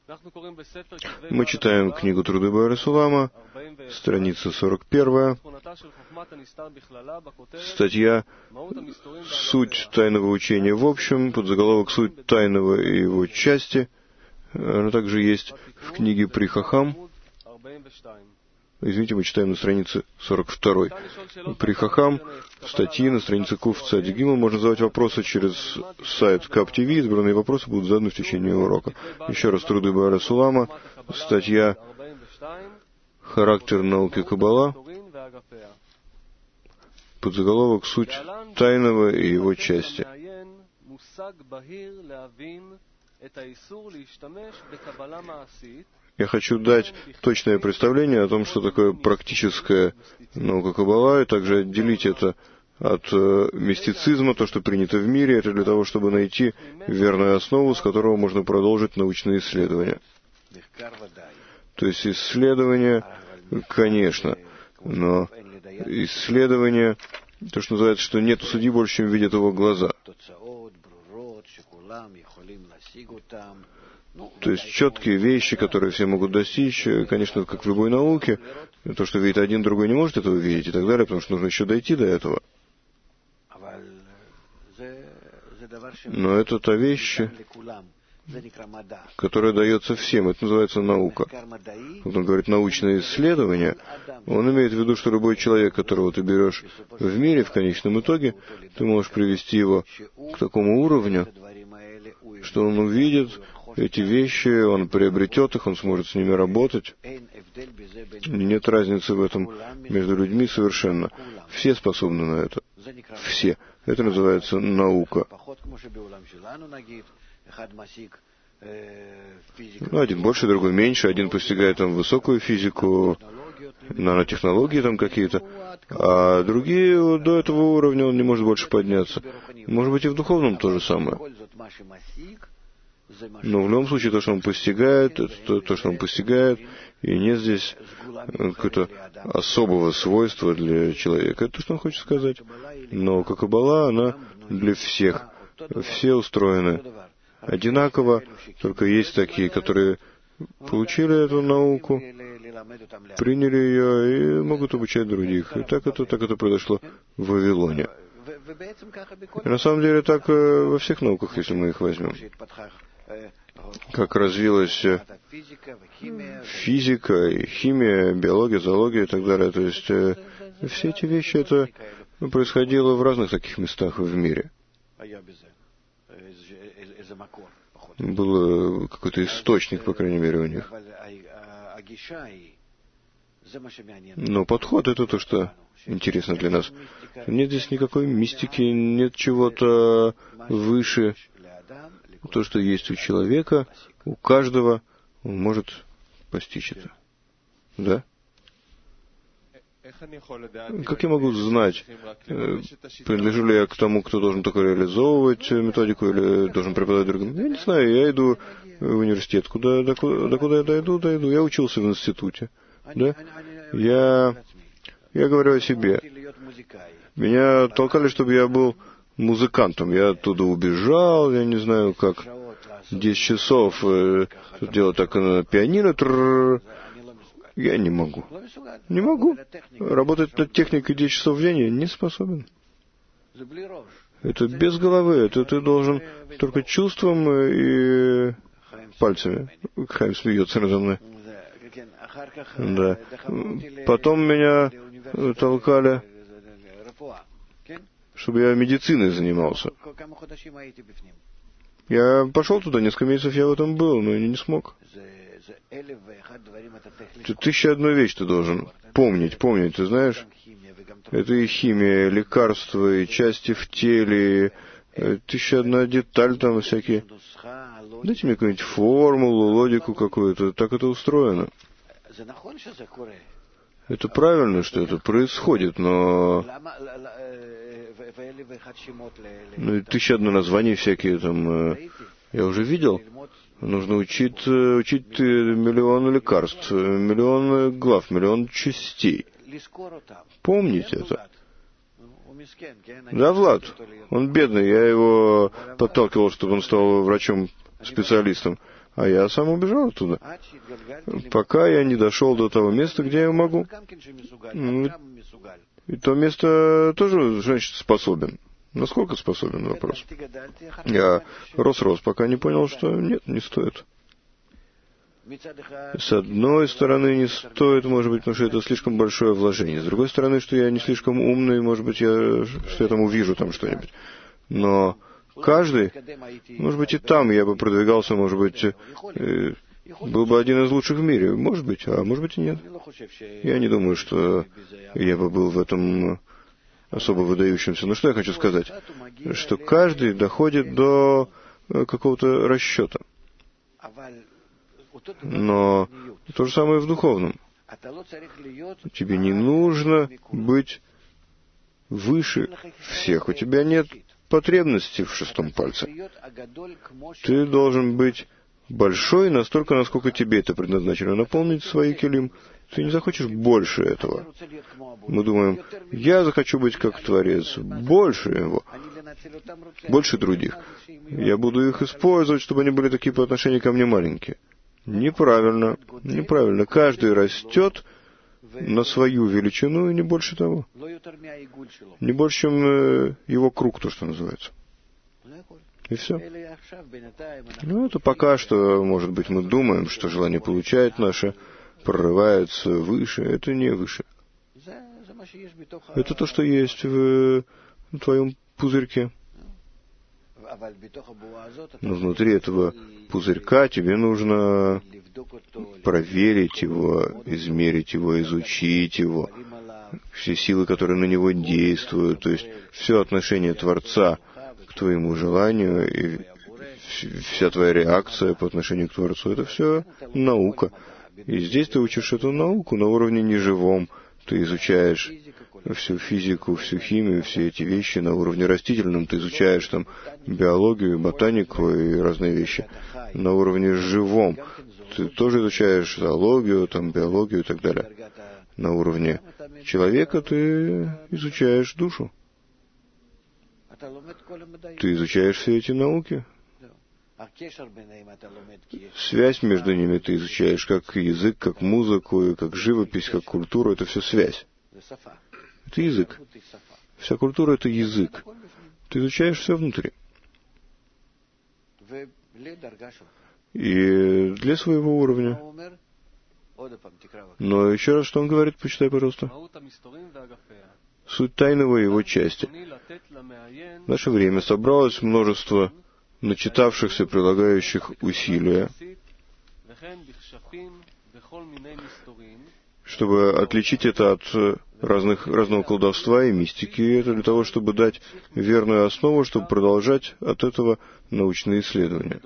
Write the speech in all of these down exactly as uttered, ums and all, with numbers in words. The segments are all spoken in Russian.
Мы читаем книгу Труды Боэра Сулама, страница сорок первая, статья «Суть тайного учения в общем», подзаголовок «Суть тайного и его части». Она также есть в книге При Хахам. Извините, мы читаем на странице сорок второй. При Хахам, статьи на странице Куф Цади Гимл. Можно задавать вопросы через сайт Кап ти ви. Избранные вопросы будут заданы в течение урока. Еще раз, Труды Боэра Сулама, статья «Характер науки Каббала», подзаголовок «Суть тайного и его части». Я хочу дать точное представление о том, что такое практическая наука Каббала, и также отделить это от э, мистицизма, то, что принято в мире. Это для того, чтобы найти верную основу, с которого можно продолжить научные исследования. То есть исследования, конечно, но исследования, то, что называется, что нет у судьи больше, чем видят его глаза. То есть четкие вещи, которые все могут достичь, конечно, как в любой науке, то, что видит один, другой не может этого видеть и так далее, потому что нужно еще дойти до этого. Но это та вещь, которая дается всем. Это называется наука. Вот он говорит научное исследование. Он имеет в виду, что любой человек, которого ты берешь в мире, в конечном итоге, ты можешь привести его к такому уровню, что он увидит эти вещи, он приобретет их, он сможет с ними работать. Нет разницы в этом между людьми совершенно. Все способны на это. Все. Это называется наука. Ну, один больше, другой меньше. Один постигает там высокую физику, нанотехнологии там какие-то, а другие до этого уровня он не может больше подняться. Может быть, и в духовном то же самое. Но в любом случае то, что он постигает, это то, то, что он постигает, и нет здесь какого-то особого свойства для человека. Это то, что он хочет сказать. Но как Каббала, она для всех. Все устроены одинаково, только есть такие, которые получили эту науку, приняли ее и могут обучать других. И так это, так это произошло в Вавилоне. И на самом деле так во всех науках, если мы их возьмем. Как развилась физика, и химия, биология, зоология и так далее. То есть все эти вещи, это происходило в разных таких местах в мире. Был какой-то источник, по крайней мере, у них. Но подход — это то, что интересно для нас. Нет здесь никакой мистики, нет чего-то выше. То, что есть у человека, у каждого, он может постичь это. Да? Как я могу знать, принадлежу ли я к тому, кто должен только реализовывать методику, или должен преподавать другим? Я не знаю, я иду в университет. Куда, до, до куда я дойду, дойду. Я учился в институте. Да? Я, я говорю о себе. Меня толкали, чтобы я был музыкантом. Я оттуда убежал, я не знаю как. Десять часов э, делать так на пианино. Трррр. Я не могу. Не могу. Работать над техникой десять часов в день я не способен. Это без головы. Это ты должен только чувством и пальцами. Хайм смеется надо мной. Да. Потом меня толкали, чтобы я медициной занимался. Я пошел туда, несколько месяцев я в этом был, но я не смог. Тысяча одну вещь ты должен помнить, помнить, ты знаешь? Это и химия, лекарства, и части в теле, тысяча одна деталь там всякие. Дайте мне какую-нибудь формулу, логику какую-то, так это устроено. Это правильно, что это происходит, но... Ну, и тысяча одно названий всякие там... Я уже видел. Нужно учить, учить миллион лекарств, миллион глав, миллион частей. Помнить это. Да, Влад, он бедный, я его подталкивал, чтобы он стал врачом-специалистом. А я сам убежал оттуда, пока я не дошел до того места, где я могу. И то место тоже, значит, способен. Насколько способен, вопрос. Я рос-рос, пока не понял, что нет, не стоит. С одной стороны, не стоит, может быть, потому что это слишком большое вложение. С другой стороны, что я не слишком умный, может быть, я, что я там увижу там что-нибудь. Но каждый, может быть, и там я бы продвигался, может быть, э, был бы один из лучших в мире. Может быть, а может быть и нет. Я не думаю, что я бы был в этом особо выдающимся. Но что я хочу сказать? Что каждый доходит до какого-то расчета. Но то же самое в духовном. Тебе не нужно быть выше всех. У тебя нет потребности в шестом пальце. Ты должен быть большой настолько, насколько тебе это предназначено. Наполнить свои келим. Ты не захочешь больше этого. Мы думаем, я захочу быть как Творец, больше его, больше других. Я буду их использовать, чтобы они были такие по отношению ко мне маленькие. Неправильно, неправильно. Каждый растет на свою величину и не больше того. Не больше, чем его круг, то, что называется. И все. Ну, это пока что, может быть, мы думаем, что желание получать наше прорывается выше. Это не выше. Это то, что есть в твоем пузырьке. Но внутри этого пузырька тебе нужно проверить его, измерить его, изучить его, все силы, которые на него действуют, то есть все отношение Творца к твоему желанию и вся твоя реакция по отношению к Творцу, это все наука. И здесь ты учишь эту науку на уровне неживом, ты изучаешь всю физику, всю химию, все эти вещи на уровне растительном. Ты изучаешь там биологию, ботанику и разные вещи. На уровне живом ты тоже изучаешь зоологию, там, биологию и так далее. На уровне человека ты изучаешь душу. Ты изучаешь все эти науки. Связь между ними ты изучаешь как язык, как музыку, и как живопись, как культуру. Это все связь. Это язык. Вся культура — это язык. Ты изучаешь все внутри. И для своего уровня. Но еще раз, что он говорит, почитай, пожалуйста. Суть тайного его части. В наше время собралось множество начитавшихся, прилагающих усилия, чтобы отличить это от разных, разного колдовства и мистики. И это для того, чтобы дать верную основу, чтобы продолжать от этого научные исследования.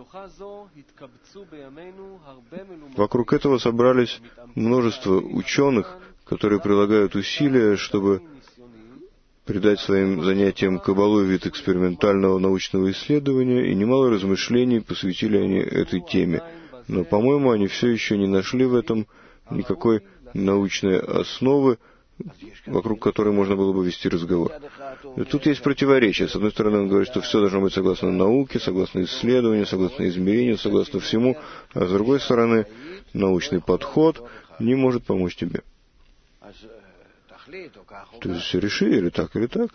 Вокруг этого собрались множество ученых, которые прилагают усилия, чтобы придать своим занятиям каббалу вид экспериментального научного исследования, и немало размышлений посвятили они этой теме. Но, по-моему, они все еще не нашли в этом никакой научной основы, вокруг которой можно было бы вести разговор. И тут есть противоречие. С одной стороны, он говорит, что все должно быть согласно науке, согласно исследованию, согласно измерению, согласно всему, а с другой стороны, научный подход не может помочь тебе. То есть реши или так, или так.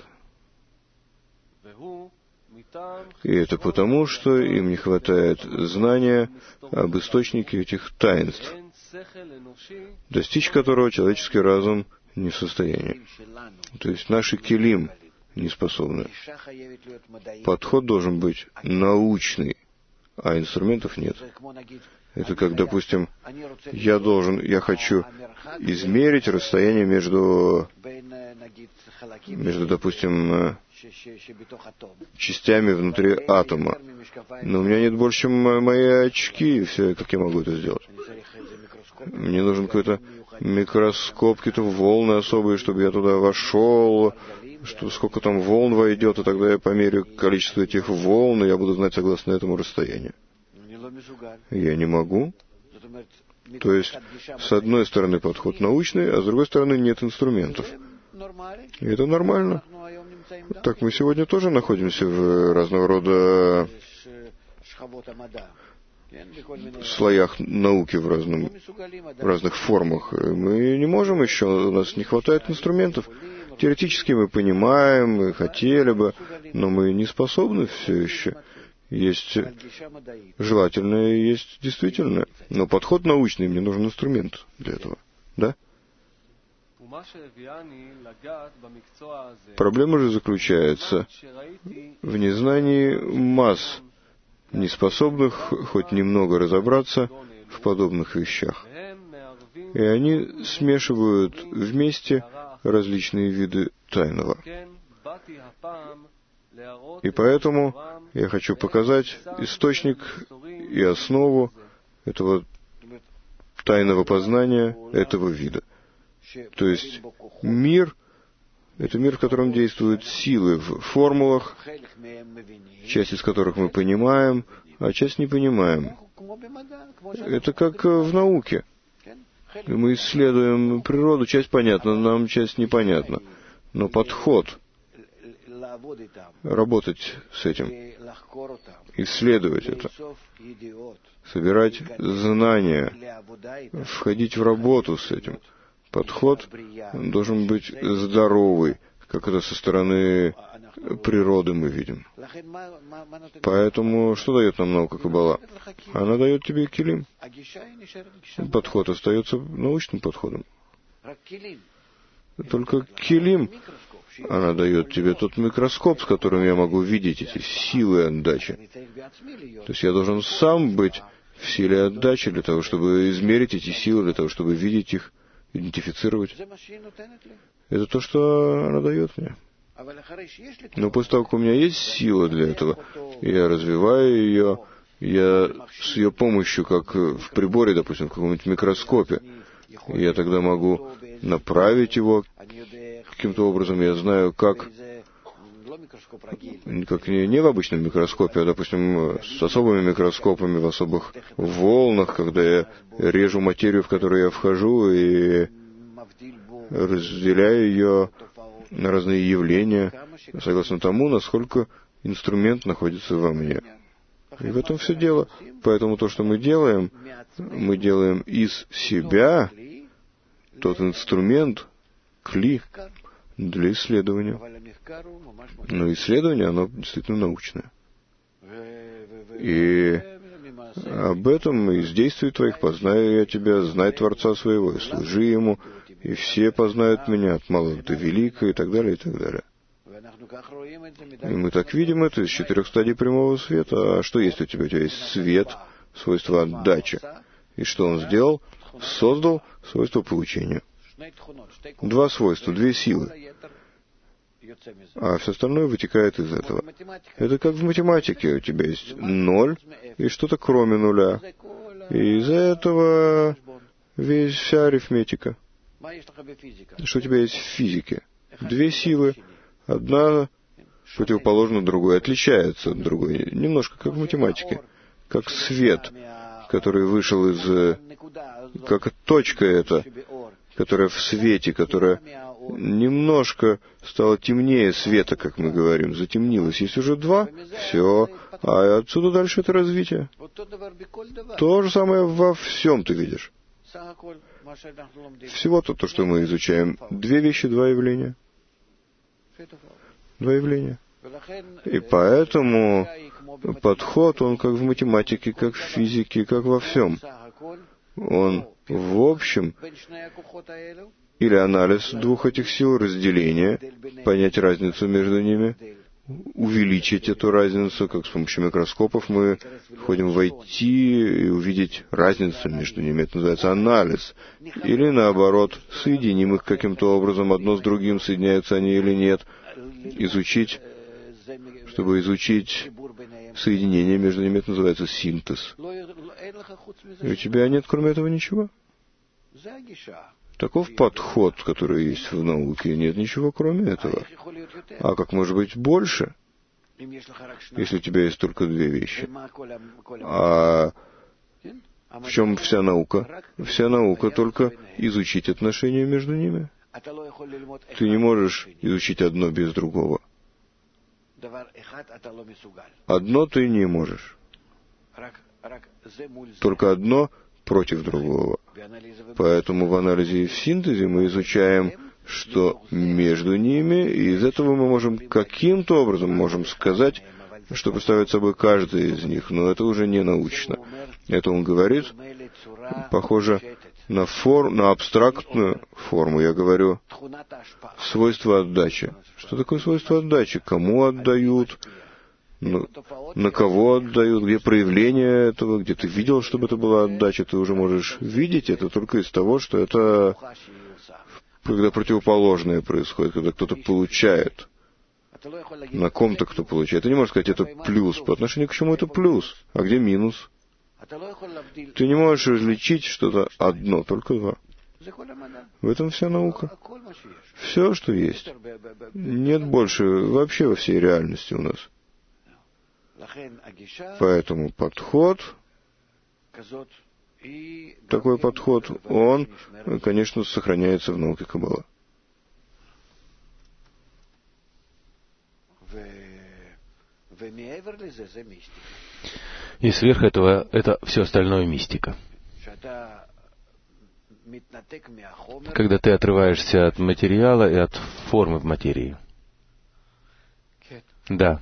И это потому, что им не хватает знания об источнике этих таинств, достичь которого человеческий разум не в состоянии. То есть наши келим не способны. Подход должен быть научный, а инструментов нет. Это как, допустим, я должен, я хочу измерить расстояние между, между, допустим, частями внутри атома. Но у меня нет больше, чем мои очки, и все, как я могу это сделать? Мне нужен какой-то микроскоп, какие-то волны особые, чтобы я туда вошел, что сколько там волн войдет, и тогда я померю количество этих волн, и я буду знать согласно этому расстоянию. Я не могу. То есть, с одной стороны, подход научный, а с другой стороны, нет инструментов. И это нормально. Так мы сегодня тоже находимся в разного рода слоях науки в, разном, в разных формах. Мы не можем еще, у нас не хватает инструментов. Теоретически мы понимаем, мы хотели бы, но мы не способны все еще. Есть желательное и есть действительное. Но подход научный, мне нужен инструмент для этого. Да? Проблема же заключается в незнании масс, не способных хоть немного разобраться в подобных вещах. И они смешивают вместе различные виды тайного. И поэтому я хочу показать источник и основу этого тайного познания, этого вида. То есть мир — это мир, в котором действуют силы в формулах, часть из которых мы понимаем, а часть не понимаем. Это как в науке. Мы исследуем природу, часть понятна нам, часть непонятна. Но подход работать с этим, исследовать это, собирать знания, входить в работу с этим. Подход должен быть здоровый, как это со стороны природы мы видим. Поэтому что дает нам наука Каббала? Она дает тебе килим. Подход остается научным подходом. Только килим она дает тебе тот микроскоп, с которым я могу видеть эти силы отдачи. То есть я должен сам быть в силе отдачи для того, чтобы измерить эти силы, для того, чтобы видеть их, идентифицировать. Это то, что она дает мне. Но после того, как у меня есть сила для этого, я развиваю ее, я с ее помощью, как в приборе, допустим, в каком-нибудь микроскопе, я тогда могу направить его каким-то образом, я знаю, как, как не, не в обычном микроскопе, а, допустим, с особыми микроскопами, в особых волнах, когда я режу материю, в которую я вхожу, и разделяю ее на разные явления, согласно тому, насколько инструмент находится во мне. И в этом все дело. Поэтому то, что мы делаем, мы делаем из себя тот инструмент, кли, для исследования. Но исследование, оно действительно научное. И об этом из действий твоих познаю я тебя, знай Творца своего, и служи Ему, и все познают меня, от малого до великого, и так далее, и так далее. И мы так видим это из четырех стадий прямого света. А что есть у тебя? У тебя есть свет, свойство отдачи. И что он сделал? Создал свойство получения. Два свойства, две силы. А все остальное вытекает из этого. Это как в математике. У тебя есть ноль и что-то кроме нуля. И из-за этого весь вся арифметика. Что у тебя есть в физике? Две силы. Одна противоположна другой, отличается от другой. Немножко как в математике. Как свет, который вышел из... Как точка эта, которая в свете, которая немножко стала темнее света, как мы говорим, затемнилась. Есть уже два, все. А отсюда дальше это развитие. То же самое во всем ты видишь. Всего-то то, что мы изучаем. Две вещи, два явления. Два явления. И поэтому подход, он как в математике, как в физике, как во всем. Он в общем, или анализ двух этих сил, разделение, понять разницу между ними, увеличить эту разницу, как с помощью микроскопов мы входим войти и увидеть разницу между ними. Это называется анализ. Или наоборот, соединим их каким-то образом, одно с другим, соединяются они или нет. Изучить, чтобы изучить соединение между ними, это называется синтез. И у тебя нет, кроме этого, ничего. Таков подход, который есть в науке, нет ничего, кроме этого. А как может быть больше, если у тебя есть только две вещи? А в чем вся наука? Вся наука только изучить отношения между ними. Ты не можешь изучить одно без другого. Одно ты не можешь. только одно против другого. Поэтому в анализе и в синтезе мы изучаем, что между ними, и из этого мы можем каким-то образом можем сказать, что представляет собой каждый из них, но это уже не научно. Это он говорит, похоже на, форм, на абстрактную форму. Я говорю, свойство отдачи. Что такое свойство отдачи? Кому отдают? На, на кого отдают? Где проявление этого? Где ты видел, чтобы это была отдача? Ты уже можешь видеть это только из того, что это когда противоположное происходит, когда кто-то получает. На ком-то кто получает. Ты не можешь сказать, это плюс. По отношению к чему это плюс? А где минус? Ты не можешь различить что-то одно, только два. В этом вся наука. Все, что есть. Нет больше вообще во всей реальности у нас. Поэтому подход, такой подход, он, конечно, сохраняется в науке Каббала. И сверх этого, это все остальное мистика. Когда ты отрываешься от материала и от формы в материи. Да.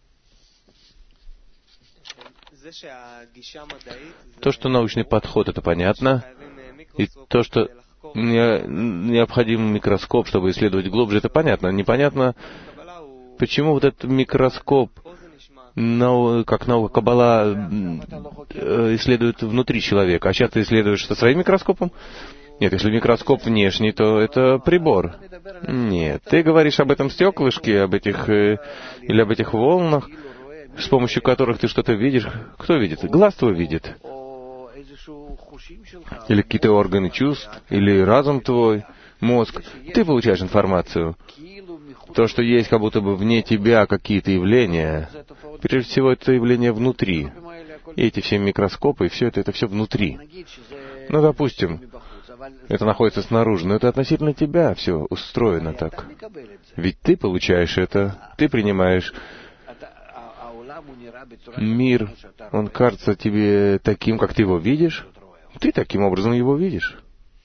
То, что научный подход, это понятно. И то, что необходим микроскоп, чтобы исследовать глубже, это понятно. Непонятно, почему вот этот микроскоп, как наука Каббала, исследует внутри человека. А сейчас ты исследуешь со своим микроскопом? Нет, если микроскоп внешний, то это прибор. Нет, ты говоришь об этом стеклышке, об этих, или об этих волнах, с помощью которых ты что-то видишь. Кто видит? Глаз твой видит. Или какие-то органы чувств, или разум твой, мозг. Ты получаешь информацию. То, что есть как будто бы вне тебя какие-то явления, прежде всего, это явление внутри. И эти все микроскопы, и все это, это все внутри. Ну, допустим, это находится снаружи, но это относительно тебя все устроено так. Ведь ты получаешь это, ты принимаешь. Мир, он кажется тебе таким, как ты его видишь. Ты таким образом его видишь.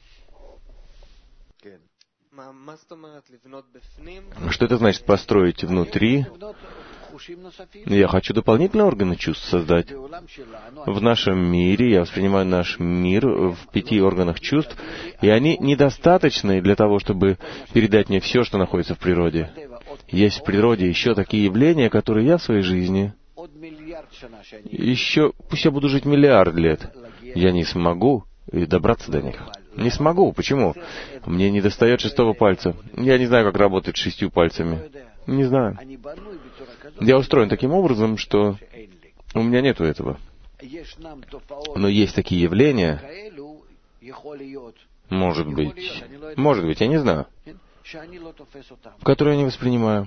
Что это значит построить внутри? Я хочу дополнительные органы чувств создать. В нашем мире, я воспринимаю наш мир в пяти органах чувств, и они недостаточны для того, чтобы передать мне все, что находится в природе. Есть в природе еще такие явления, которые я в своей жизни, еще, пусть я буду жить миллиард лет, я не смогу добраться до них. Не смогу. Почему? Мне недостает шестого пальца. Я не знаю, как работать с шестью пальцами. Не знаю. Я устроен таким образом, что у меня нету этого. Но есть такие явления, может быть, может быть, я не знаю, которые я не воспринимаю.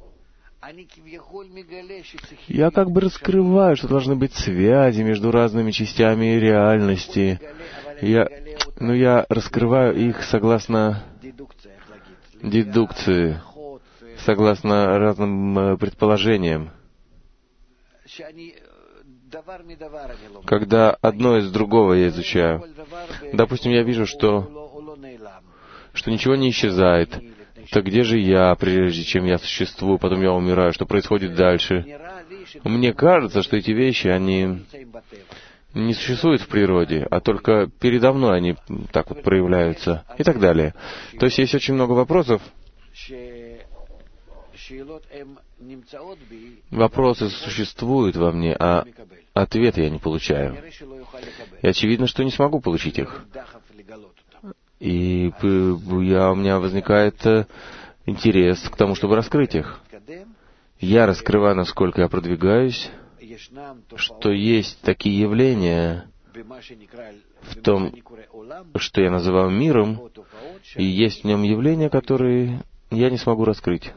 Я как бы раскрываю, что должны быть связи между разными частями реальности. Я, но я раскрываю их согласно дедукции, согласно разным предположениям. Когда одно из другого я изучаю. Допустим, я вижу, что, что ничего не исчезает. Так где же я, прежде чем я существую, потом я умираю? Что происходит дальше? Мне кажется, что эти вещи, они не существуют в природе, а только передо мной они так вот проявляются и так далее. То есть есть очень много вопросов. Вопросы существуют во мне, а ответы я не получаю. И очевидно, что не смогу получить их. И я, у меня возникает интерес к тому, чтобы раскрыть их. Я раскрываю, насколько я продвигаюсь, что есть такие явления в том, что я называю миром, и есть в нем явления, которые я не смогу раскрыть.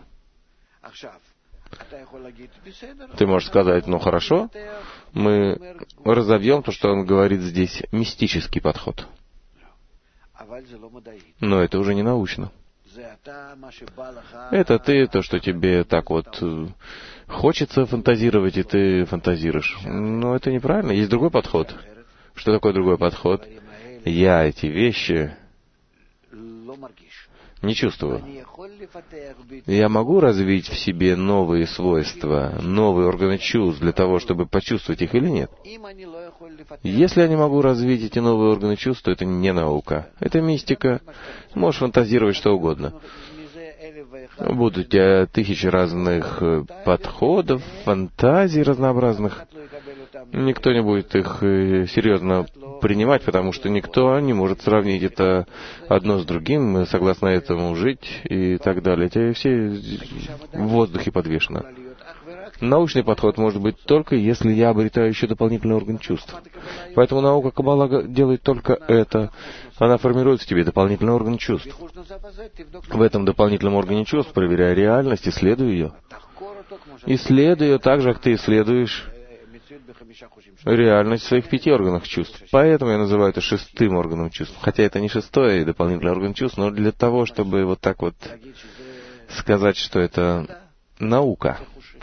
Ты можешь сказать, ну хорошо, мы разовьем то, что он говорит здесь, мистический подход. Но это уже не научно. Это ты, то, что тебе так вот хочется фантазировать, и ты фантазируешь. Но это неправильно. Есть другой подход. Что такое другой подход? Я эти вещи не чувствую. Я могу развить в себе новые свойства, новые органы чувств для того, чтобы почувствовать их или нет? Если я не могу развить эти новые органы чувств, то это не наука. Это мистика. Можешь фантазировать что угодно. Будут у тебя тысячи разных подходов, фантазий разнообразных. Никто не будет их серьезно принимать, потому что никто не может сравнить это одно с другим, согласно этому жить и так далее. Это все в воздухе подвешено. Научный подход может быть только, если я обретаю еще дополнительный орган чувств. Поэтому наука Каббала делает только это. Она формирует в тебе дополнительный орган чувств. В этом дополнительном органе чувств, проверяя реальность, исследуй ее. Исследуй ее так же, как ты исследуешь реальность в своих пяти органах чувств. Поэтому я называю это шестым органом чувств. Хотя это не шестой дополнительный орган чувств, но для того, чтобы вот так вот сказать, что это наука.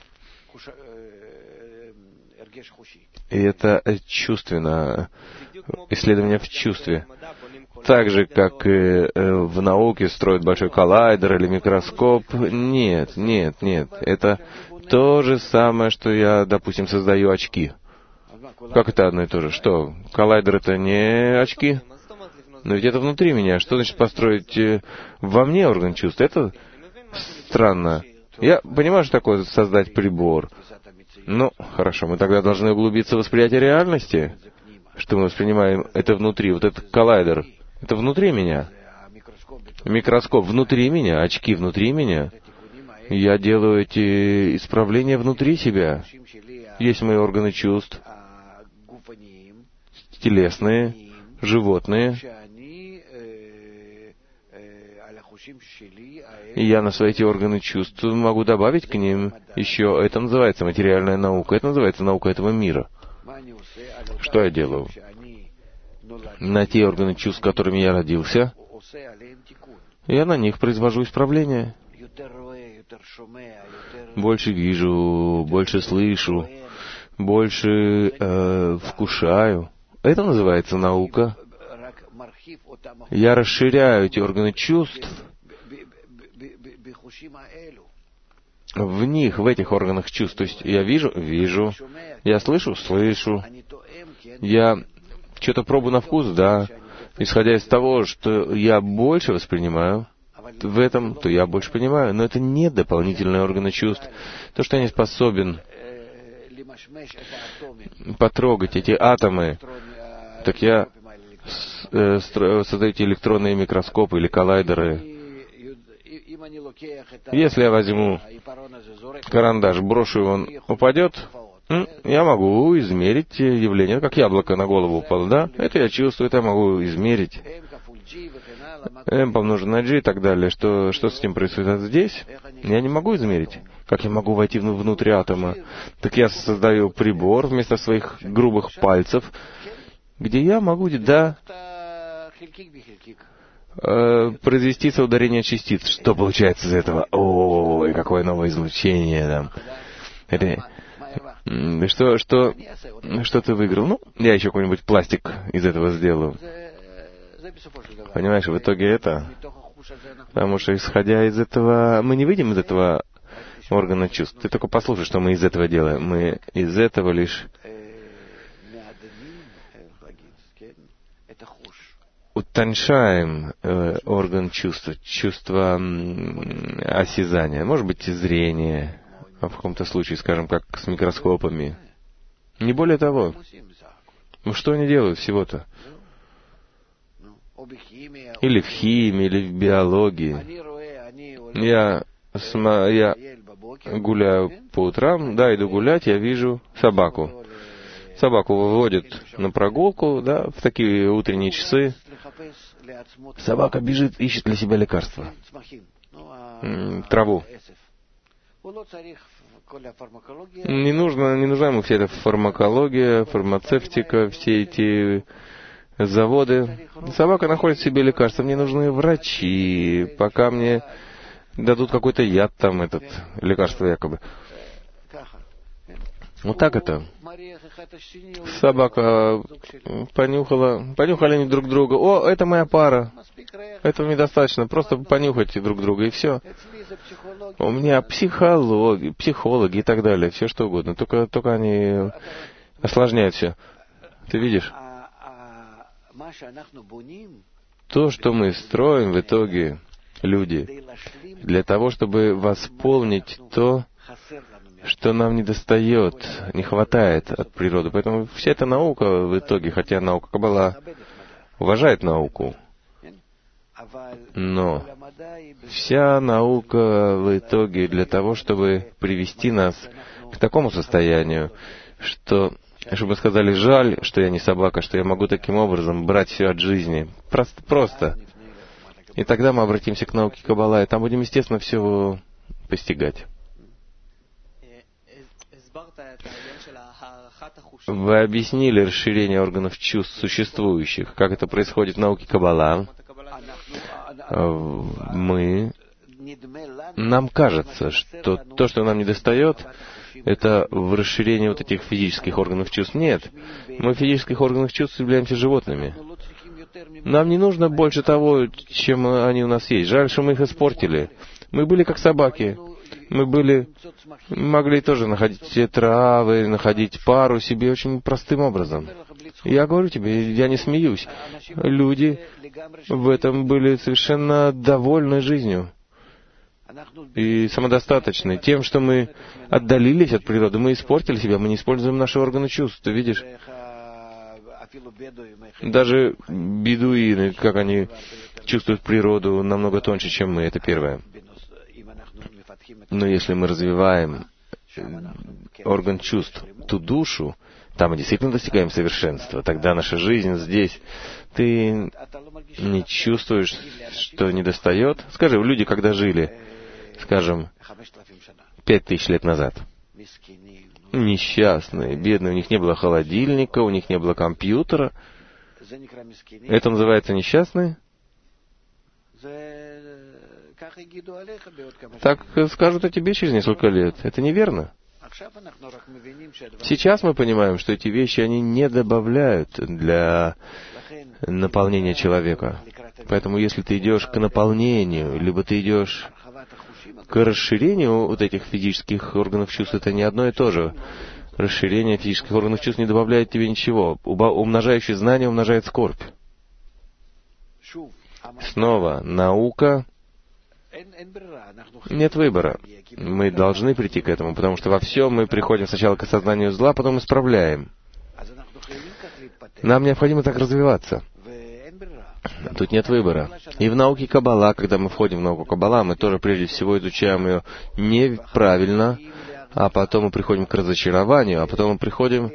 И это чувственно, исследование в чувстве. Так же, как и в науке строят большой коллайдер или микроскоп. Нет, нет, нет. Это то же самое, что я, допустим, создаю очки. Как это одно и то же? Что, коллайдер — это не очки? Но ведь это внутри меня. Что значит построить во мне орган чувств? Это странно. Я понимаю, что такое создать прибор. Ну, хорошо, мы тогда должны углубиться в восприятие реальности, что мы воспринимаем это внутри, вот этот коллайдер. Это внутри меня. Микроскоп внутри меня, очки внутри меня. Я делаю эти исправления внутри себя. Есть мои органы чувств, телесные, животные. И я на свои эти органы чувств могу добавить к ним еще, это называется материальная наука, это называется наука этого мира. Что я делаю? На те органы чувств, с которыми я родился, я на них произвожу исправления. Больше вижу, больше слышу, больше э, вкушаю. Это называется наука. Я расширяю эти органы чувств. В них, в этих органах чувств. То есть я вижу, вижу. Я слышу, слышу. Я что-то пробую на вкус, да. Исходя из того, что я больше воспринимаю в этом, то я больше понимаю. Но это не дополнительные органы чувств. То, что я не способен потрогать эти атомы, так я создаю эти электронные микроскопы или коллайдеры. Если я возьму карандаш, брошу его, он упадет, я могу измерить явление, как яблоко на голову упало, да? Это я чувствую, это я могу измерить. M помножить на G и так далее. Что, что с ним происходит? А здесь я не могу измерить. Как я могу войти внутрь атома? Так я создаю прибор вместо своих грубых пальцев, где я могу, да, произвести соударение частиц. Что получается из этого? Ой, какое новое излучение там. Это... Что, что, что ты выиграл? Ну, я еще какой-нибудь пластик из этого сделаю. Понимаешь, в итоге это... Потому что, исходя из этого, мы не выйдем из этого органа чувств. Ты только послушай, что мы из этого делаем. Мы из этого лишь утоньшаем э, орган чувства, чувство м, осязания. Может быть, зрение, а в каком-то случае, скажем, как с микроскопами. Не более того. Ну, что они делают всего-то? Или в химии, или в биологии. Я, сма, я гуляю по утрам, да, иду гулять, я вижу собаку. Собаку выводят на прогулку, да, в такие утренние часы. Собака бежит, ищет для себя лекарства. Траву. Не нужно, не нужна ему вся эта фармакология, фармацевтика, все эти заводы. Собака находит себе лекарства. Мне нужны врачи, пока мне дадут какой-то яд там, этот, лекарство якобы. Вот так это. Собака понюхала, понюхали они друг друга. О, это моя пара. Этого недостаточно. Просто понюхайте друг друга, и все. У меня психологи, психологи и так далее. Все что угодно. Только, только они осложняют все. Ты видишь? То, что мы строим в итоге, люди, для того, чтобы восполнить то, что нам недостает, не хватает от природы. Поэтому вся эта наука в итоге, хотя наука Каббала уважает науку, но вся наука в итоге для того, чтобы привести нас к такому состоянию, что, чтобы сказали, жаль, что я не собака, что я могу таким образом брать все от жизни. Просто, просто. И тогда мы обратимся к науке Каббала, и там будем, естественно, все постигать. Вы объяснили расширение органов чувств существующих, как это происходит в науке Каббала. Мы, нам кажется, что то, что нам недостает, это в расширении вот этих физических органов чувств. Нет, мы в физических органах чувств являемся животными. Нам не нужно больше того, чем они у нас есть. Жаль, что мы их испортили. Мы были как собаки. Мы были, могли тоже находить травы, находить пару себе очень простым образом. Я говорю тебе, я не смеюсь. Люди в этом были совершенно довольны жизнью и самодостаточны. Тем, что мы отдалились от природы, мы испортили себя, мы не используем наши органы чувств. Ты видишь? Даже бедуины, как они чувствуют природу, намного тоньше, чем мы. Это первое. Но если мы развиваем орган чувств, ту душу, там мы действительно достигаем совершенства. Тогда наша жизнь здесь. Ты не чувствуешь, что недостает? Скажи, люди, когда жили, скажем, пять тысяч лет назад, несчастные, бедные, у них не было холодильника, у них не было компьютера. Это называется несчастные? Так скажут о тебе через несколько лет. Это неверно. Сейчас мы понимаем, что эти вещи, они не добавляют для наполнения человека. Поэтому если ты идешь к наполнению, либо ты идешь к расширению вот этих физических органов чувств, это не одно и то же. Расширение физических органов чувств не добавляет тебе ничего. Умножающее знание умножает скорбь. Снова, наука. Нет выбора. Мы должны прийти к этому, потому что во всем мы приходим сначала к осознанию зла, потом исправляем. Нам необходимо так развиваться. Тут нет выбора. И в науке Каббала, когда мы входим в науку Каббала, мы тоже прежде всего изучаем ее неправильно, а потом мы приходим к разочарованию, а потом мы приходим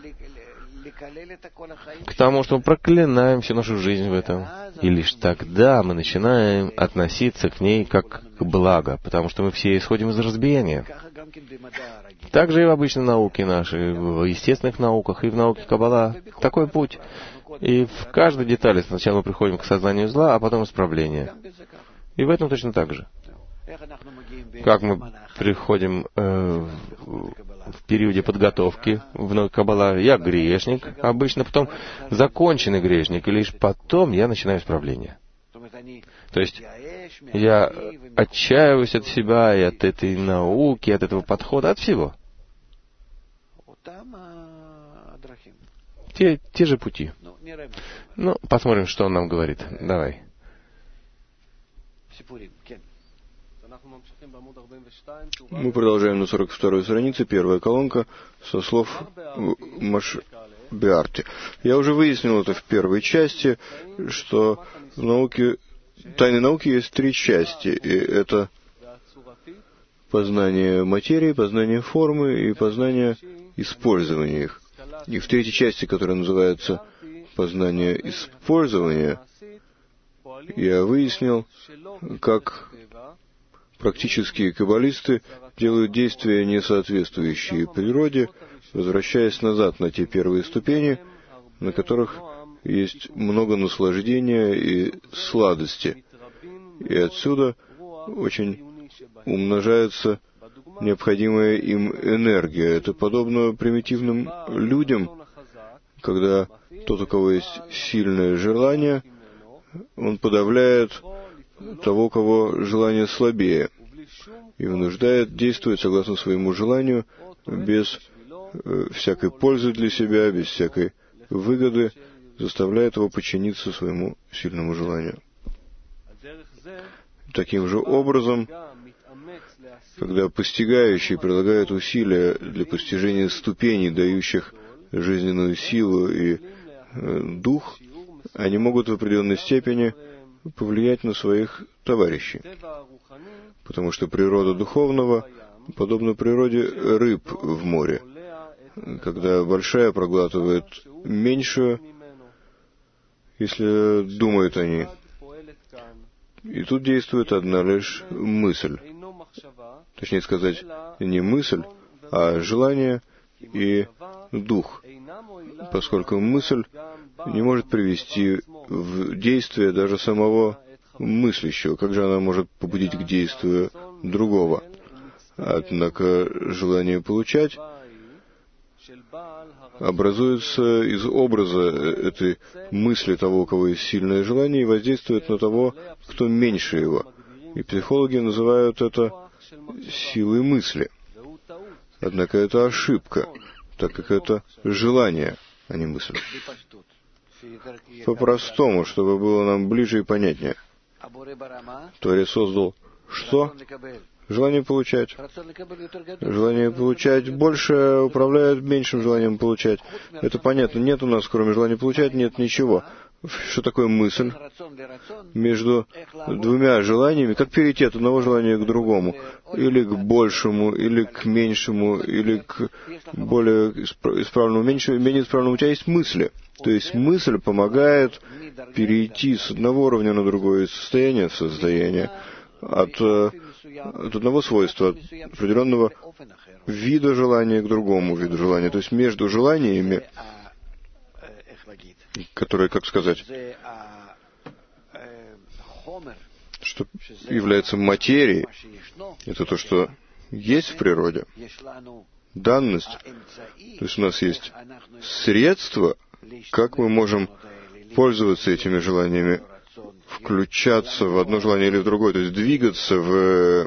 к тому, что мы проклинаем всю нашу жизнь в этом. И лишь тогда мы начинаем относиться к ней как к благу, потому что мы все исходим из разбиения. Также и в обычной науке нашей, в естественных науках, и в науке Каббала такой путь. И в каждой детали сначала мы приходим к сознанию зла, а потом исправление. И в этом точно так же. Как мы приходим э, в периоде подготовки в науке Каббала, я грешник, обычно потом законченный грешник, и лишь потом я начинаю исправление. То есть я отчаиваюсь от себя и от этой науки, от этого подхода, от всего. Те, те же пути. Ну, посмотрим, что он нам говорит. Давай. Мы продолжаем на сорок второй странице, первая колонка, со слов Маш Биарти. Я уже выяснил это в первой части, что в науке, тайной науки есть три части, и это познание материи, познание формы и познание использования их. И в третьей части, которая называется познание использования, я выяснил, как практические каббалисты делают действия, не соответствующие природе, возвращаясь назад на те первые ступени, на которых есть много наслаждения и сладости. И отсюда очень умножается необходимая им энергия. Это подобно примитивным людям, когда тот, у кого есть сильное желание, он подавляет того, у кого желание слабее, и вынуждает действовать согласно своему желанию, без э, всякой пользы для себя, без всякой выгоды, заставляет его подчиниться своему сильному желанию. Таким же образом, когда постигающий прилагает усилия для постижения ступеней, дающих жизненную силу и э, дух, они могут в определенной степени повлиять на своих товарищей. Потому что природа духовного подобна природе рыб в море. Когда большая проглатывает меньшую, если думают они. И тут действует одна лишь мысль. Точнее сказать, не мысль, а желание и дух. Поскольку мысль не может привести в действие даже самого мыслящего. Как же она может побудить к действию другого? Однако желание получать образуется из образа этой мысли того, у кого есть сильное желание, и воздействует на того, кто меньше его. И психологи называют это силой мысли. Однако это ошибка, так как это желание, а не мысль. По-простому, чтобы было нам ближе и понятнее. Творец создал что? Желание получать. Желание получать больше управляет меньшим желанием получать. Это понятно. Нет у нас, кроме желания получать, нет ничего. Что такое мысль? Между двумя желаниями, как перейти от одного желания к другому, или к большему, или к меньшему, или к более исправленному, меньше, менее исправленному. У тебя есть мысли. То есть мысль помогает перейти с одного уровня на другое состояние в состояние, от, от одного свойства, от определенного вида желания к другому виду желания. То есть между желаниями, которые, как сказать, что является материей, это то, что есть в природе, данность. То есть у нас есть средства, как мы можем пользоваться этими желаниями, включаться в одно желание или в другое, то есть двигаться в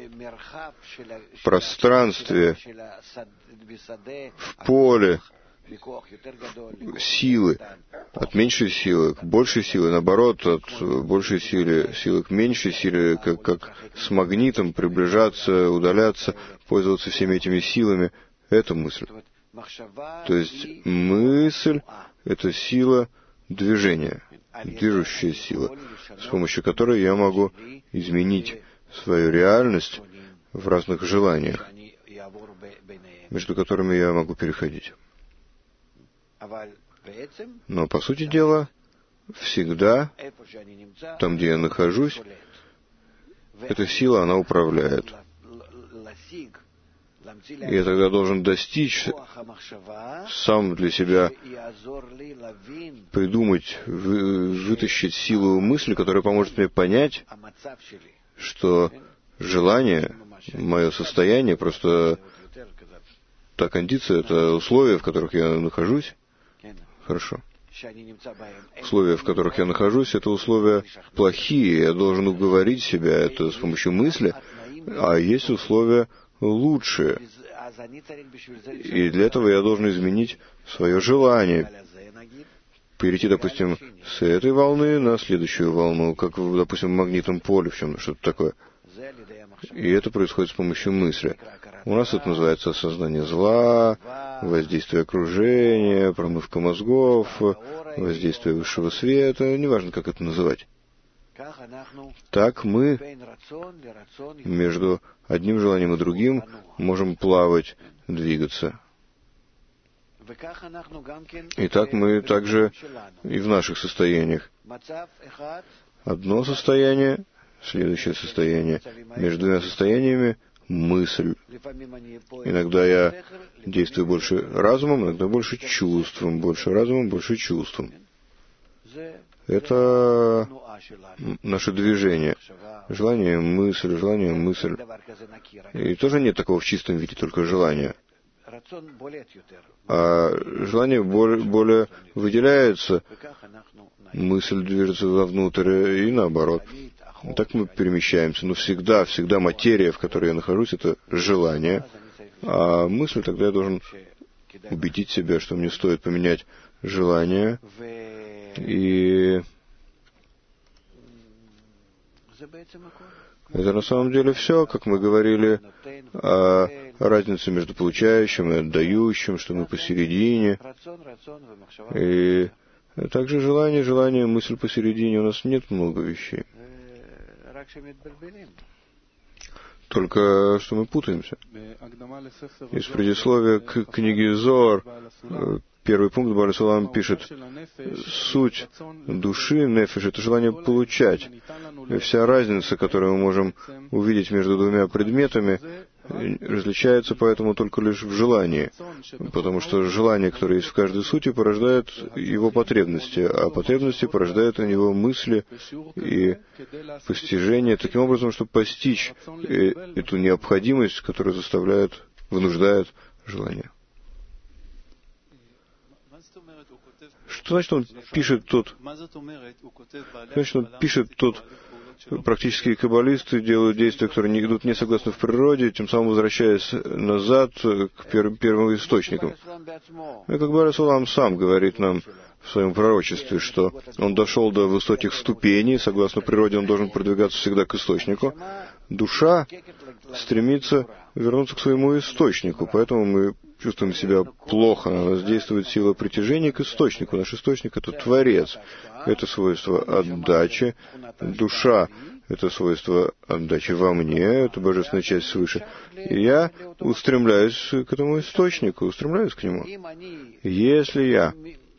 пространстве, в поле силы, от меньшей силы к большей силе, наоборот, от большей силы, силы к меньшей силе, как, как с магнитом приближаться, удаляться, пользоваться всеми этими силами. Это мысль. То есть мысль — это сила движения, движущая сила, с помощью которой я могу изменить свою реальность в разных желаниях, между которыми я могу переходить. Но, по сути дела, всегда, там, где я нахожусь, эта сила, она управляет. И я тогда должен достичь, сам для себя придумать, вы, вытащить силу мысли, которая поможет мне понять, что желание, мое состояние, просто та кондиция, это условия, в которых я нахожусь. Хорошо. Условия, в которых я нахожусь, это условия плохие. Я должен уговорить себя это с помощью мысли, а есть условия лучшие. И для этого я должен изменить свое желание. Перейти, допустим, с этой волны на следующую волну, как, допустим, в магнитном поле, в чем что-то такое. И это происходит с помощью мысли. У нас это называется осознание зла, воздействие окружения, промывка мозгов, воздействие высшего света, неважно, как это называть. Так мы между одним желанием и другим можем плавать, двигаться. И так мы также и в наших состояниях. Одно состояние, следующее состояние. Между двумя состояниями мысль. Иногда я действую больше разумом, иногда больше чувством. Больше разумом, больше чувством. это наше движение. Желание, мысль, желание, мысль. И тоже нет такого в чистом виде, только желание. А желание более, более выделяется, мысль движется вовнутрь и наоборот. Так мы перемещаемся. Но всегда, всегда материя, в которой я нахожусь, это желание. А мысль, тогда я должен убедить себя, что мне стоит поменять желание. И это на самом деле все, как мы говорили о разнице между получающим и отдающим, что мы посередине. И также желание, желание, мысль посередине. У нас нет много вещей. Только что мы путаемся. Из предисловия к книге Зоар, первый пункт, Бааль Сулам пишет: суть души, нефеш, это желание получать. И вся разница, которую мы можем увидеть между двумя предметами, различается поэтому только лишь в желании. Потому что желание, которое есть в каждой сути, порождает его потребности, а потребности порождают у него мысли и постижения, таким образом, чтобы постичь эту необходимость, которая заставляет, вынуждает желание. Что значит он пишет тот? Значит, он пишет тот. Практические каббалисты делают действия, которые не идут не согласно в природе, тем самым возвращаясь назад к пер- первым источникам. И как Бааль Сулам сам говорит нам в своем пророчестве, что он дошел до высоких ступеней, согласно природе он должен продвигаться всегда к источнику. Душа стремится вернуться к своему источнику, поэтому мы чувствуем себя плохо, на нас действует сила притяжения к источнику. Наш источник — это Творец, это свойство отдачи. Душа — это свойство отдачи во мне, это божественная часть свыше. И я устремляюсь к этому источнику, устремляюсь к нему. Если я,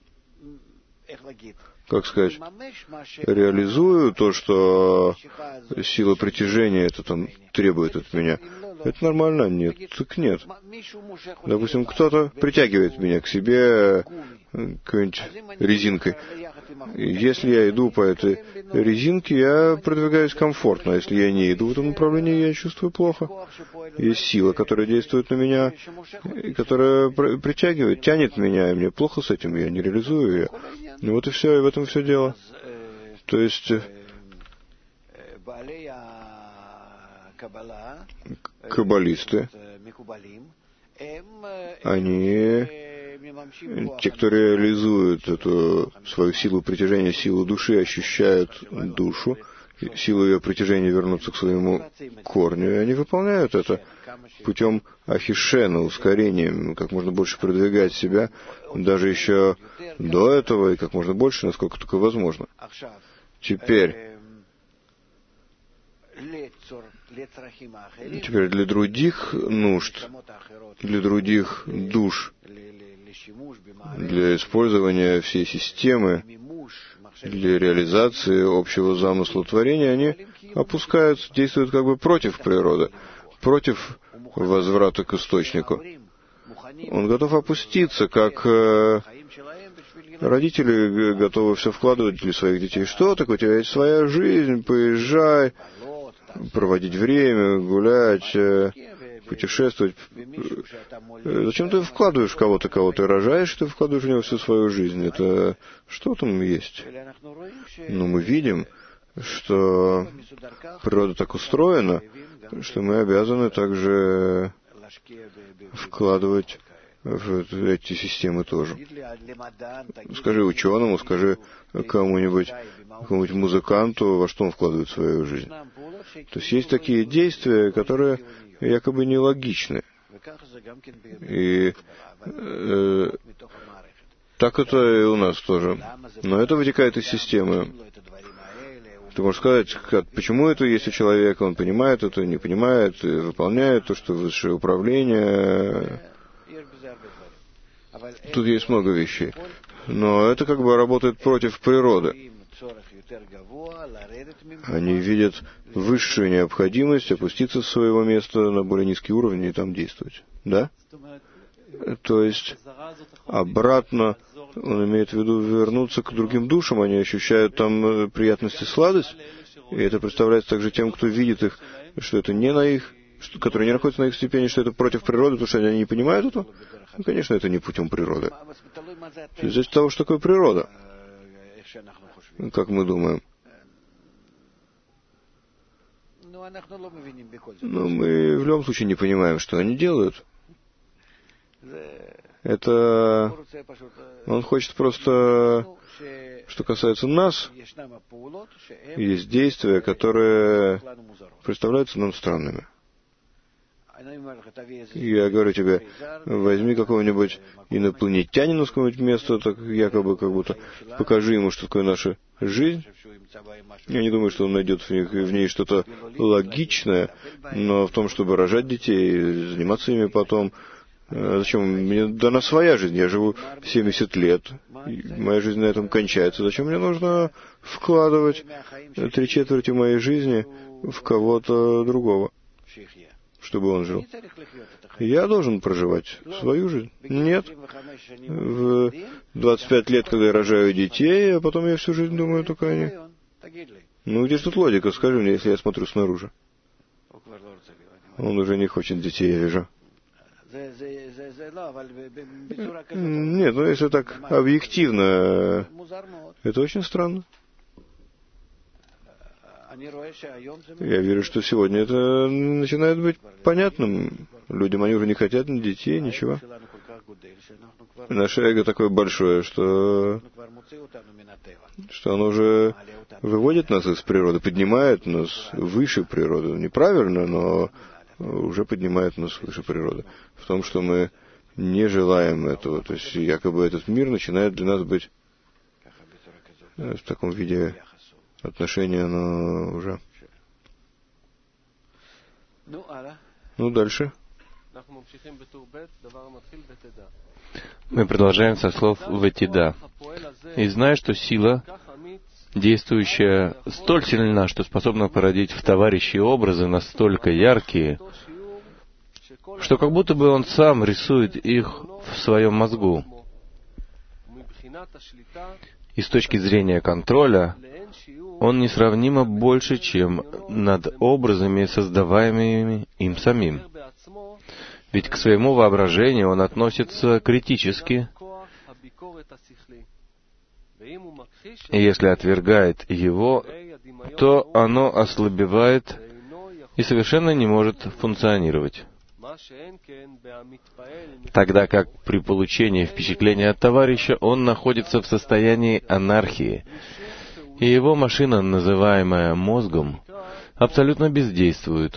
как сказать, реализую то, что сила притяжения это там требует от меня, это нормально? Нет, так нет. Допустим, кто-то притягивает меня к себе какой-нибудь резинкой. Если я иду по этой резинке, я продвигаюсь комфортно. А если я не иду в этом направлении, я чувствую плохо. Есть сила, которая действует на меня, и которая притягивает, тянет меня, и мне плохо с этим, я не реализую ее. И вот и все, и в этом все дело. То есть каббалисты, они, те, кто реализует эту свою силу притяжения, силу души, ощущают душу, силу ее притяжения вернуться к своему корню, и они выполняют это путем ахишена, ускорением, как можно больше продвигать себя, даже еще до этого, и как можно больше, насколько только возможно. Теперь, Теперь для других нужд, для других душ, для использования всей системы, для реализации общего замысла творения, они опускаются, действуют как бы против природы, против возврата к источнику. Он готов опуститься, как родители готовы все вкладывать для своих детей. Что такое? У тебя есть своя жизнь, поезжай, проводить время, гулять, путешествовать. Зачем ты вкладываешь в кого-то, кого ты рожаешь, ты вкладываешь в него всю свою жизнь? Это что там есть? Но мы видим, что природа так устроена, что мы обязаны также вкладывать в эти системы тоже. Скажи ученому, скажи кому-нибудь, какому-нибудь музыканту, во что он вкладывает в свою жизнь. То есть есть такие действия, которые якобы нелогичны. И э, так это и у нас тоже. Но это вытекает из системы. Ты можешь сказать, как, почему это есть у человека, он понимает это, не понимает, и выполняет то, что высшее управление. Тут есть много вещей. Но это как бы работает против природы. Они видят высшую необходимость опуститься с своего места на более низкий уровень и там действовать. Да? То есть обратно Он имеет в виду вернуться к другим душам, они ощущают там приятность и сладость, и это представляется также тем, кто видит их, что это не на их, что, которые не находятся на их степени, что это против природы, потому что они не понимают этого. Ну, конечно, это не путем природы. Здесь того, что такое природа, как мы думаем. Но мы в любом случае не понимаем, что они делают. Это... Он хочет просто... Что касается нас, есть действия, которые представляются нам странными. Я говорю тебе, возьми какого-нибудь инопланетянина с какого-нибудь места, так якобы как будто покажи ему, что такое наша жизнь. Я не думаю, что он найдет в, них, в ней что-то логичное, но в том, чтобы рожать детей, заниматься ими потом. Зачем? Мне дана своя жизнь. Я живу семьдесят лет. Моя жизнь на этом кончается. Зачем мне нужно вкладывать три четверти моей жизни в кого-то другого, чтобы он жил? Я должен проживать свою жизнь. Нет. В двадцать пять лет, когда я рожаю детей, а потом я всю жизнь думаю только о них. Ну, где же тут логика? Скажи мне, если я смотрю снаружи. Он уже не хочет детей, я вижу. Нет, ну если так объективно, это очень странно. Я верю, что сегодня это начинает быть понятным людям. Они уже не хотят ни детей, ничего. Наше эго такое большое, что, что оно уже выводит нас из природы, поднимает нас выше природы. Неправильно, но уже поднимает нас выше природы. В том, что мы не желаем этого. То есть якобы этот мир начинает для нас быть в таком виде отношения, но уже. Ну, дальше. Мы продолжаем со слов «Ветида». «И знай, что сила, действующая столь сильна, что способна породить в товарищи образы настолько яркие, что как будто бы он сам рисует их в своем мозгу. И с точки зрения контроля, он несравнимо больше, чем над образами, создаваемыми им самим. Ведь к своему воображению он относится критически, и если отвергает его, то оно ослабевает и совершенно не может функционировать. Тогда как при получении впечатления от товарища он находится в состоянии анархии, и его машина, называемая мозгом, абсолютно бездействует.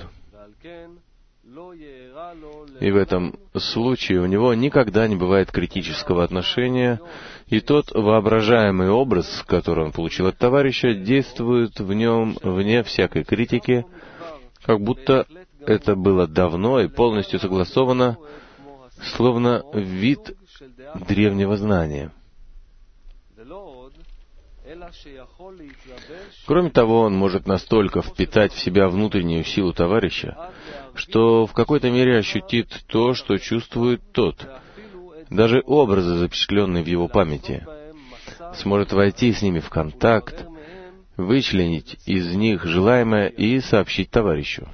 И в этом случае у него никогда не бывает критического отношения, и тот воображаемый образ, который он получил от товарища, действует в нем вне всякой критики, как будто это было давно и полностью согласовано, словно вид древнего знания. Кроме того, он может настолько впитать в себя внутреннюю силу товарища, что в какой-то мере ощутит то, что чувствует тот, даже образы, запечатленные в его памяти, сможет войти с ними в контакт, вычленить из них желаемое и сообщить товарищу.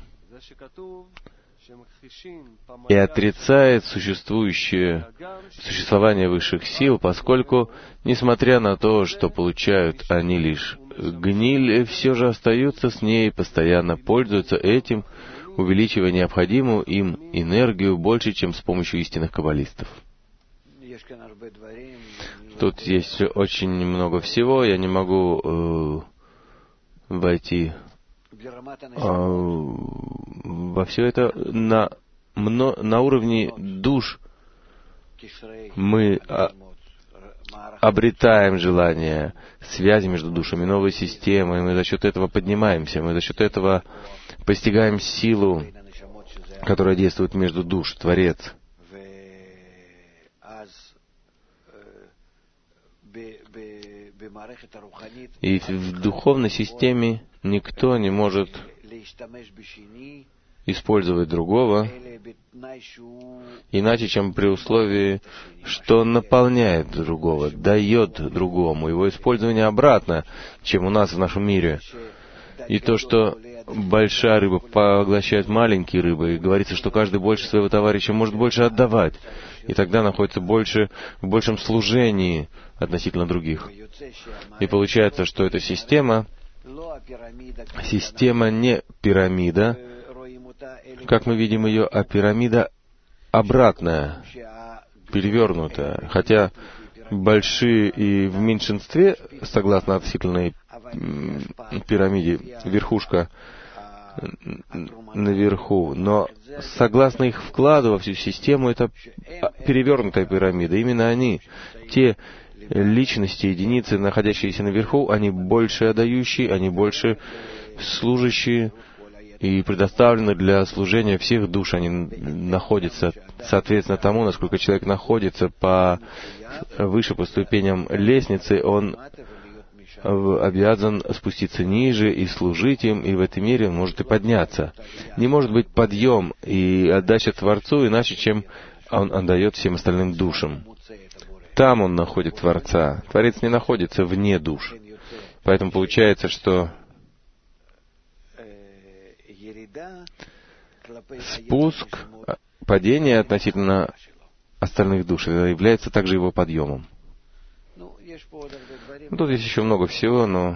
И отрицает существующее существование высших сил, поскольку, несмотря на то, что получают они лишь гниль, все же остаются с ней и постоянно пользуются этим, увеличивая необходимую им энергию больше, чем с помощью истинных каббалистов. Тут есть очень много всего, я не могу э, войти э, во все это. На, мно, на уровне душ мы а, обретаем желание связи между душами, новой системы, мы за счет этого поднимаемся, мы за счет этого постигаем силу, которая действует между душ, Творец. И в духовной системе никто не может использовать другого, иначе, чем при условии, что он наполняет другого, дает другому. Его использование обратно, чем у нас в нашем мире. И то, что большая рыба поглощает маленькие рыбы, и говорится, что каждый больше своего товарища может больше отдавать, и тогда находится больше, в большем служении относительно других. И получается, что эта система, система не пирамида, как мы видим ее, а пирамида обратная, перевернутая. Хотя большие и в меньшинстве, согласно относительной пирамиде, верхушка наверху, но согласно их вкладу во всю систему, это перевернутая пирамида. Именно они, те личности, единицы, находящиеся наверху, они больше отдающие, они больше служащие и предоставлены для служения всех душ. Они находятся, соответственно тому, насколько человек находится по выше по ступеням лестницы, он обязан спуститься ниже и служить им, и в этой мере он может и подняться. Не может быть подъем и отдача Творцу, иначе, чем он отдает всем остальным душам. Там он находит Творца. Творец не находится вне душ. Поэтому получается, что спуск, падение относительно остальных душ является также его подъемом. Ну, тут есть еще много всего, но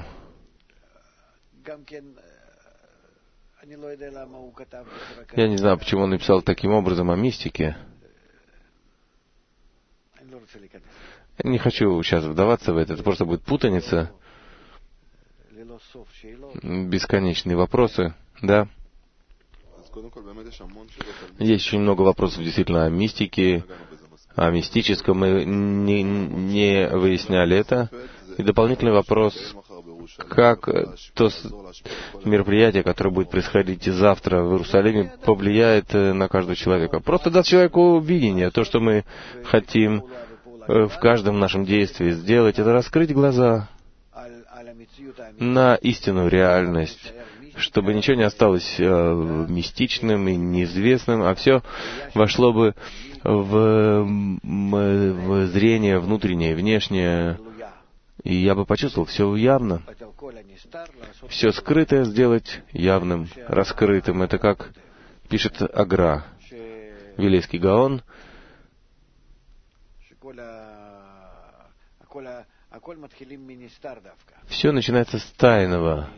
я не знаю, почему он написал таким образом о мистике. Не хочу сейчас вдаваться в это, это просто будет путаница, бесконечные вопросы, да. Есть очень много вопросов действительно о мистике, о мистическом, мы не, не выясняли это. И дополнительный вопрос, как то мероприятие, которое будет происходить завтра в Иерусалиме, повлияет на каждого человека. Просто даст человеку видение. То, что мы хотим в каждом нашем действии сделать, это раскрыть глаза на истинную реальность, чтобы ничего не осталось э, мистичным и неизвестным, а все вошло бы в, в зрение внутреннее, внешнее, и я бы почувствовал все явно. Все скрытое сделать явным, раскрытым. Это как пишет Агра, Вилейский Гаон. Все начинается с тайного,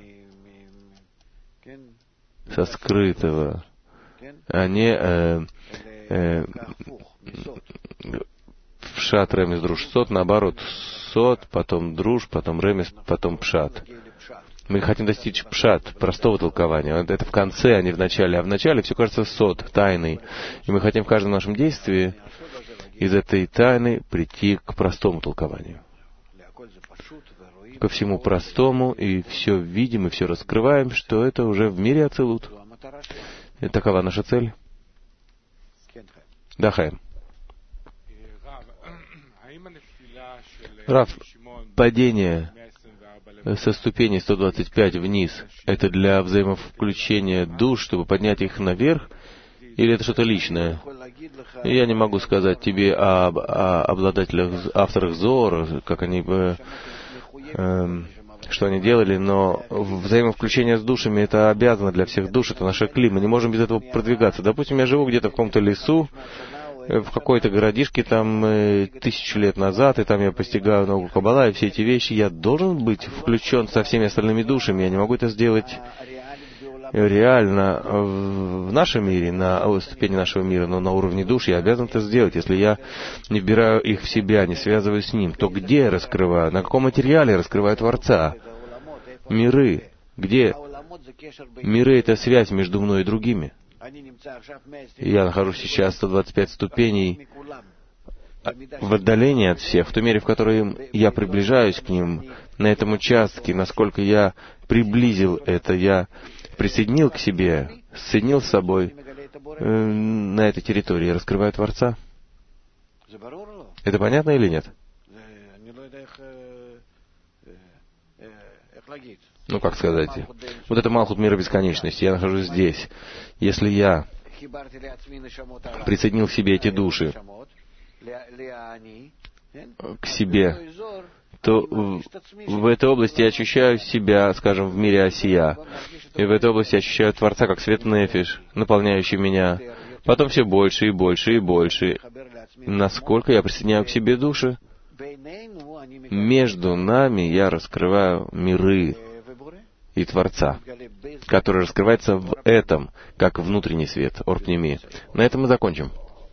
со скрытого, а не э, э, пшат, ремес, друж, сот, наоборот, сот, потом друж, потом ремес, потом пшат. Мы хотим достичь пшат, простого толкования. Это в конце, а не в начале. А в начале все кажется сот, тайный. И мы хотим в каждом нашем действии из этой тайны прийти к простому толкованию. Ко всему простому, и все видим, и все раскрываем, что это уже в мире Ацилут. И такова наша цель. Да, Хайм. Рав, падение со ступени сто двадцать пять вниз, это для взаимовключения душ, чтобы поднять их наверх, или это что-то личное? Я не могу сказать тебе об о обладателях, авторах Зоора, как они бы, э, что они делали, но взаимовключение с душами — это обязано для всех душ, это наша кли, мы не можем без этого продвигаться. Допустим, я живу где-то в каком-то лесу, в какой-то городишке там э, тысячу лет назад, и там я постигаю науку Каббала, и все эти вещи, я должен быть включен со всеми остальными душами, я не могу это сделать реально в нашем мире, на ступени нашего мира, но на уровне душ я обязан это сделать. Если я не вбираю их в себя, не связываюсь с ним, то где я раскрываю, на каком материале я раскрываю Творца? Миры. Где? Миры — это связь между мной и другими. Я нахожусь сейчас сто двадцать пять ступеней в отдалении от всех, в той мере, в которой я приближаюсь к ним, на этом участке, насколько я приблизил это, я присоединил к себе, соединил с собой э, на этой территории, раскрываю Творца. Это понятно или нет? Ну, как сказать, вот это Малхут мира бесконечности, я нахожусь здесь. Если я присоединил к себе эти души, к себе, то в, в этой области я ощущаю себя, скажем, в мире Осия. И в этой области я ощущаю Творца как свет Нефиш, наполняющий меня. Потом все больше и больше и больше. Насколько я присоединяю к себе души, между нами я раскрываю миры и Творца, который раскрывается в этом, как внутренний свет, Орпними. На этом мы закончим.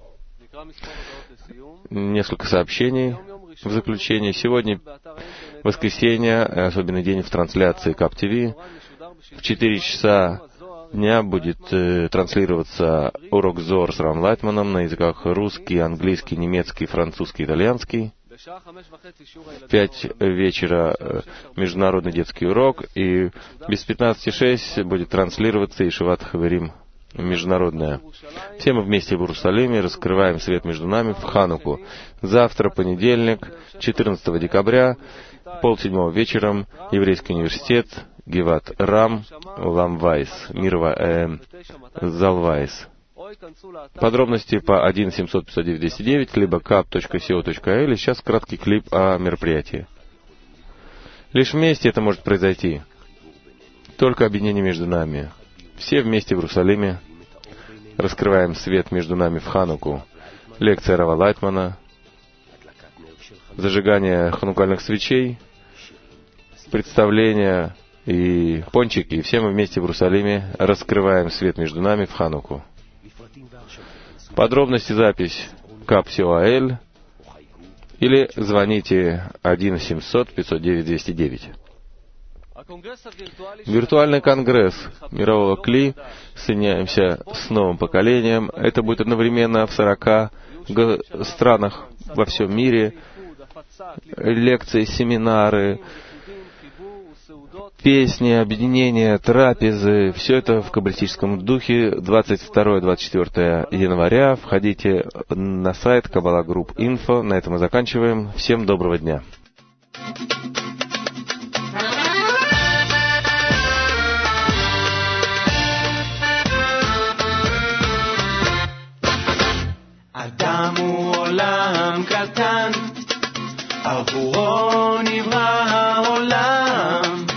Несколько сообщений в заключение. Сегодня воскресенье, особенный день в трансляции КАП-ТВ. В четыре часа дня будет э, транслироваться урок Зор с Рам Лайтманом на языках русский, английский, немецкий, французский, итальянский. В пять вечера э, международный детский урок, и без пятнадцати шесть будет транслироваться Ишиват Хаверим международная. Все мы вместе в Иерусалиме раскрываем свет между нами в Хануку. Завтра, понедельник, четырнадцатого декабря, полседьмого вечером, Еврейский университет, Гиват Рам, Ламвайс, Мирва, э, Залвайс. Подробности по один семьсот пятьсот девять двести девять, либо кап точка си о точка эл. Сейчас краткий клип о мероприятии. Лишь вместе это может произойти. Только объединение между нами. Все вместе в Иерусалиме. Раскрываем свет между нами в Хануку. Лекция Рава Лайтмана. Зажигание ханукальных свечей. Представления и пончики. И все мы вместе в Иерусалиме раскрываем свет между нами в Хануку. Подробности, запись кап точка си о точка эл или звоните один семьсот пятьсот девять двести девять. Виртуальный конгресс мирового Кли. Соединяемся с новым поколением. Это будет одновременно в сорока странах во всем мире. Лекции, семинары, песни, объединения, трапезы. Все это в каббалистическом духе. двадцать второе — двадцать четвёртое января. Входите на сайт Kabbalah Group Info. На этом мы заканчиваем. Всем доброго дня. אדם הוא עולם קטן, עבורו נברא העולם.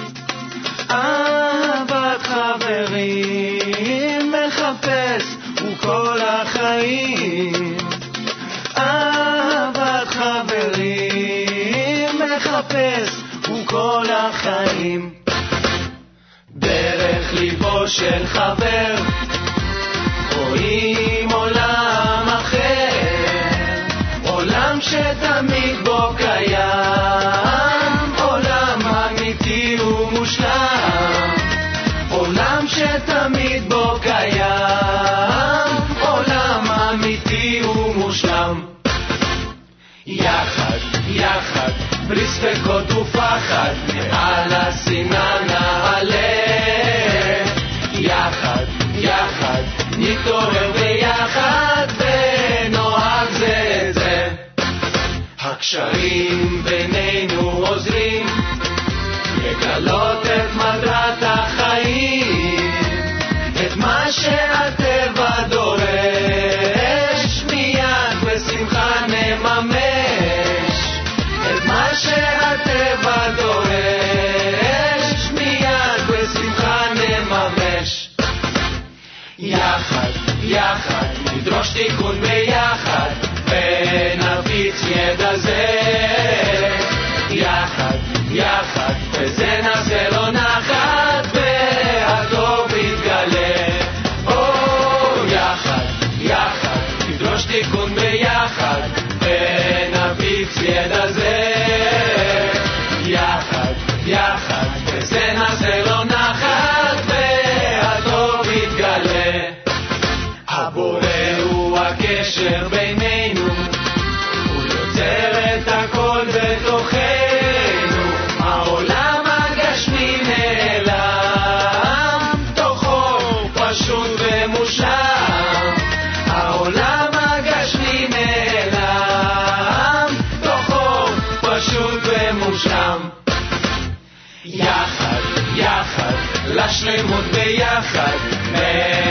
אהבת חברים מחפש הוא כל החיים. אהבת חברים מחפש הוא כל החיים. דרך ליבו של חבר רואים עולם אחר, עולם שתמיד בו קיים, עולם אמיתי ומושלם, עולם שתמיד בו קיים, עולם אמיתי ומושלם. יחד, יחד, בלי ספקות ופחד, מעל השנאה נעלה. יחד, יחד, נתעורר ביחד ונוהג זה את זה. הקשרים בינינו עוזרים לגלות את מטרת החיים, את מה שהטבע דורש, מיד בשמחה נממש. את מה שהטבע דורש, מיד בשמחה נממש. יחד, יחד, נדרוש תיקון ביחד, ונפיץ ידע זה. יחד, יחד, וזה נעשה לו נחת, והטוב יתגלה. או, יחד, יחד, נדרוש תיקון ביחד, ונפיץ ידע זה. יחד, יחד, וזה נעשה לו נחת, והטוב יתגלה. הבורא הוא הקשר יחד, יחד, לשלמות ביחד.